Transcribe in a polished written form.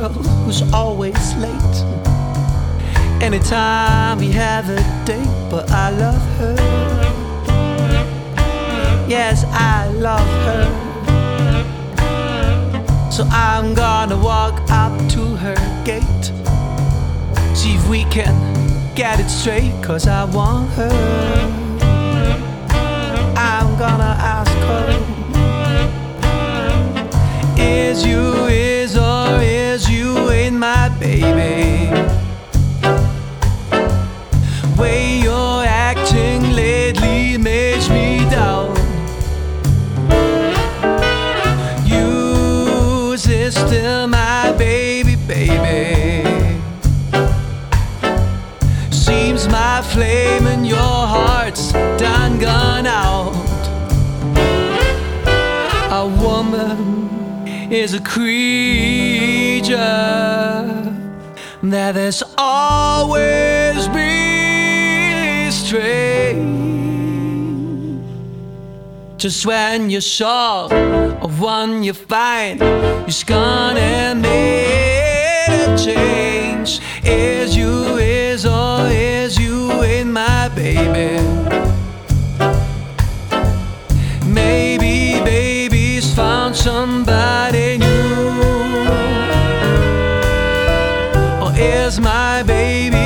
girl who's always late. Anytime we have a date, but I love her. Yes, I love her. So I'm gonna walk up to her gate, see if we can get it straight, 'cause I want her. I'm gonna ask her, is or is you ain't my baby? Way you're acting lately makes me doubt. You is still my baby, baby. Seems my flame in your heart's done gone out. A woman is a creature that has always been strange. Just when you're sure of one you find, you're gonna make a change. Is or is you ain't my baby? Maybe baby's found somebody new. Or is my baby